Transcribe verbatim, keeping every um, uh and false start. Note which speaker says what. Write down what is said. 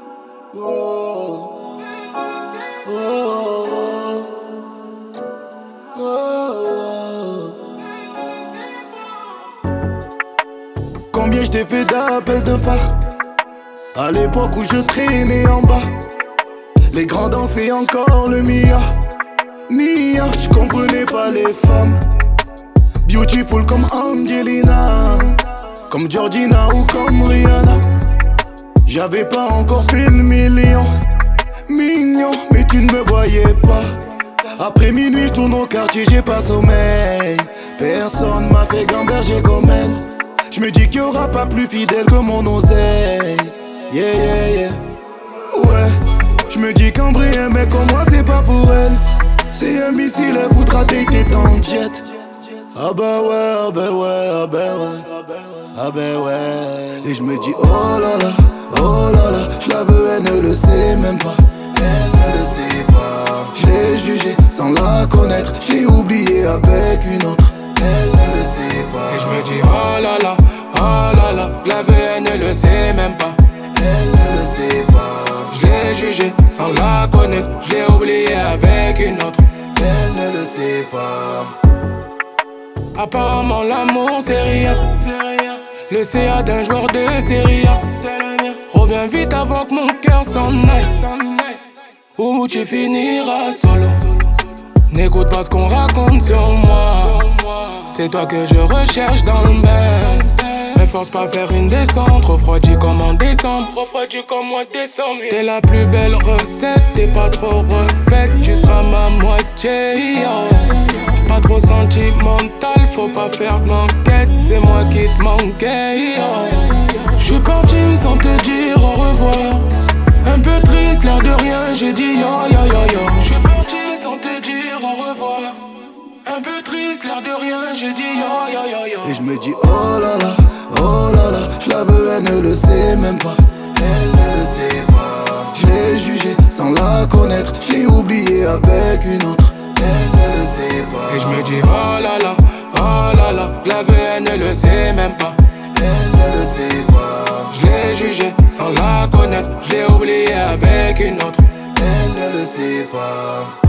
Speaker 1: Oh, oh, oh, oh. Combien je t'ai fait d'appels de phare à l'époque où je traînais en bas. Les grands dansaient encore le Mia. Mia, je comprenais pas les femmes. Beautiful comme Angelina, comme Georgina ou comme Rihanna. J'avais pas encore fait le million. Mignon, mais tu ne me voyais pas. Après minuit, je tourne au quartier, j'ai pas sommeil. Personne m'a fait gamberger comme elle. Je me dis qu'il y aura pas plus fidèle que mon oseille. Yeah, yeah, yeah. Ouais, je me dis qu'en vrai, un mec comme moi, c'est pas pour elle. C'est un missile, elle voudra dater dans le jet. Ah bah ouais, ah bah ouais, ah bah ouais, ah bah ouais. Et je me dis oh là là, oh là là, je la veux, elle ne le sait même pas. Elle ne le sait pas. Je l'ai jugée sans la connaître, je l'ai oubliée avec une autre. Elle ne le sait pas.
Speaker 2: Et je me dis oh là là, oh là là, je la veux, elle ne le sait même pas.
Speaker 1: Elle ne le sait pas.
Speaker 2: Je l'ai jugée sans la connaître, je l'ai oubliée avec une autre.
Speaker 1: Elle ne le sait pas.
Speaker 2: Apparemment l'amour c'est rien, le C A d'un joueur de série A. Reviens vite avant que mon cœur s'en aille, ou tu finiras solo. N'écoute pas ce qu'on raconte sur moi. C'est toi que je recherche dans le Benz. Mais force pas faire une descente, refroidi comme en décembre. Refroidi comme moi décembre. T'es la plus belle recette, t'es pas trop refaite. Tu seras ma moitié, oh. Pas trop sentimental, faut pas faire d'enquête. C'est moi qui te manquais, oh. J'suis parti sans te dire au revoir. Un peu triste, l'air de rien, j'ai dit yo yo yo yo. J'suis parti sans te dire au revoir. Un peu triste, l'air de rien, j'ai dit yo yo yo yo.
Speaker 1: Et je me dis oh là là, oh là là, je la veux, elle ne le sait même pas. Elle ne le sait pas. Je l'ai jugée sans la connaître, je l'ai oubliée avec une autre. Elle ne le sait pas.
Speaker 2: Et je me dis oh là là, oh là là, je la veux, elle ne le sait même pas.
Speaker 1: Elle ne le sait pas.
Speaker 2: Je l'ai jugée sans la connaître, je l'ai oubliée avec une autre.
Speaker 1: Elle ne le sait pas.